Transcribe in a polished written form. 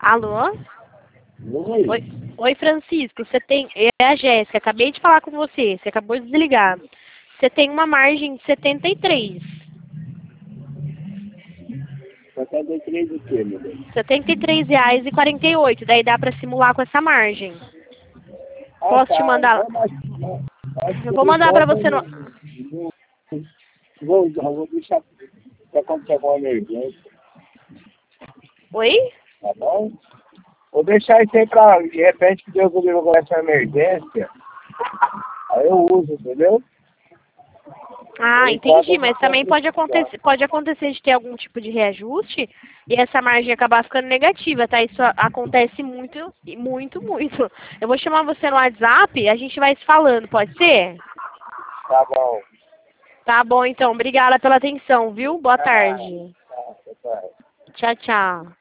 Alô? Oi. Oi, oi Francisco, você tem. É a Jéssica, acabei de falar com você, você acabou de desligar. Você tem uma margem de 73. 73 o quê, meu Deus? R$ 73,48. Daí dá pra simular com essa margem. Ah, Posso te tá. mandar? Então, mas Eu por vou mandar pra enquanto você no. vou deixar pra acontecer alguma emergência, Oi? tá bom? Vou deixar isso aí pra, de repente, que Deus me livrou com essa emergência, aí eu uso, entendeu? Ah, Por enquanto entendi, eu não mas estou também precisando. pode acontecer de ter algum tipo de reajuste e essa margem acabar ficando negativa, tá? Isso acontece muito, muito, muito. Eu vou chamar você no WhatsApp, a gente vai se falando, pode ser? Tá bom. Tá bom, então. Obrigada pela atenção, viu? Boa Ah, tarde. tá. Tchau, tchau.